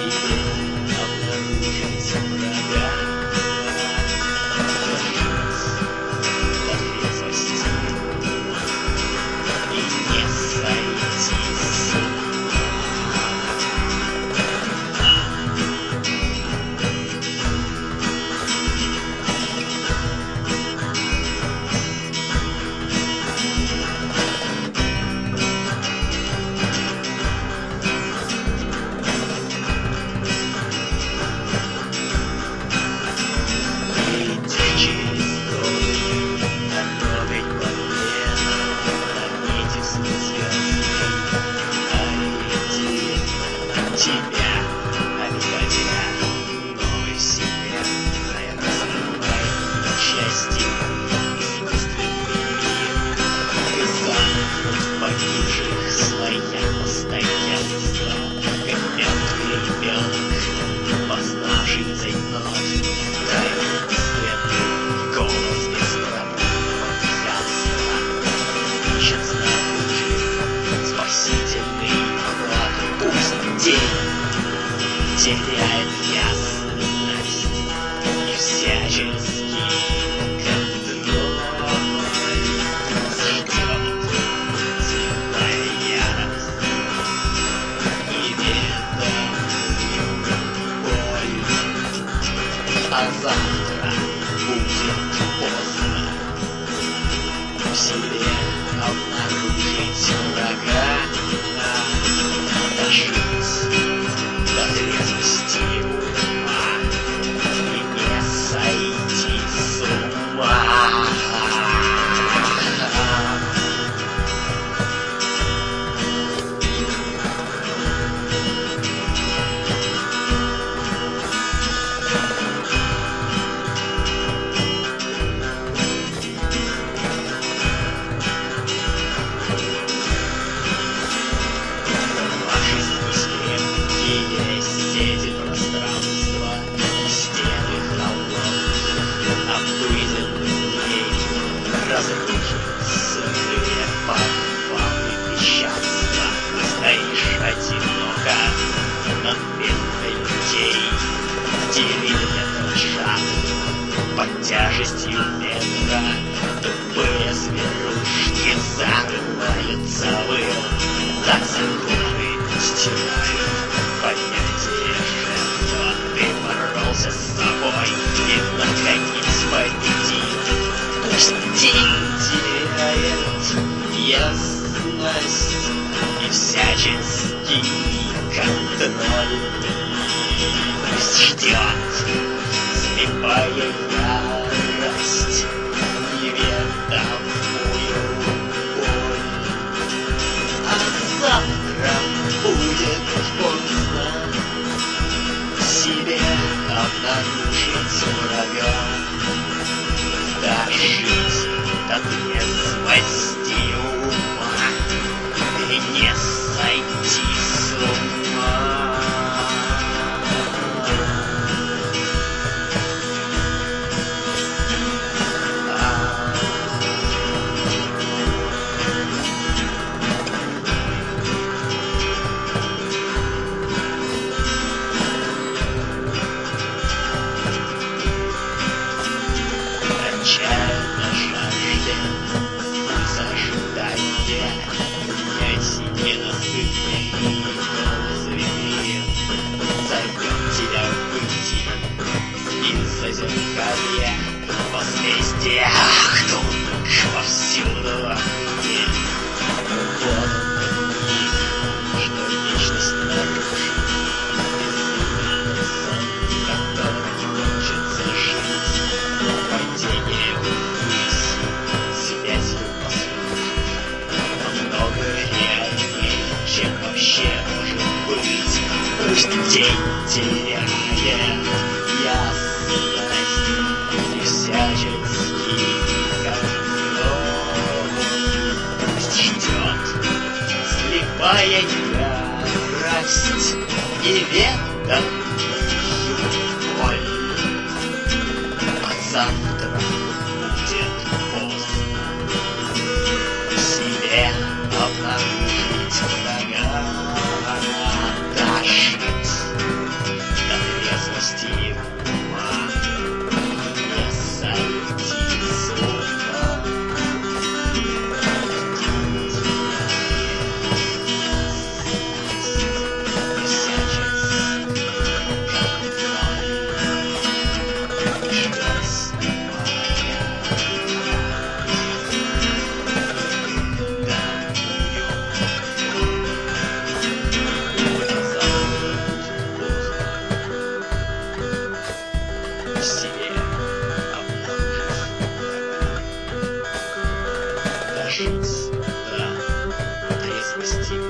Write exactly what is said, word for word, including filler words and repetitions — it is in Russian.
теряет ясность и всяческий контроль. Ждет цветная ярость и ведомую боль. А завтра будет поздно в себе обнаружить врага, дожить до трезвости ума и не сойти с ума. Сети пространства, стены холодных, обыденных дней, разрухи, сырые подвалы песчанства. Ты стоишь одиноко над бедной людей, деревья дрожат под тяжестью ветра, тупые зверушки зарываются в ил, так законы стирают понятие жертва. Ты боролся с собой и наконец победил. Пусть день теряет ясность и всяческий контроль. Пусть ждет слепая ярость неведомую боль. А завтра будет поздно себе обнаружить врага, дожить до трезвости ума и не сойти с ума. Отчаянно жаждет зажидания, найти ненасытный голос звенит, зовет тебя выйти из зазеркалья возмездия. Хтунг повсюду есть. Вот он миг, что вечность нарушит, безумный сон, который хочется жить. Падение ввысь, связью послушать, намного реальнее, чем вообще может быть. Пусть день теряет ясность и всяческий контроль. Пусть ждет слепая ярость неведомую боль. А завтра будет поздно в себе обнаружить врага, дожить решиться, да, трезвости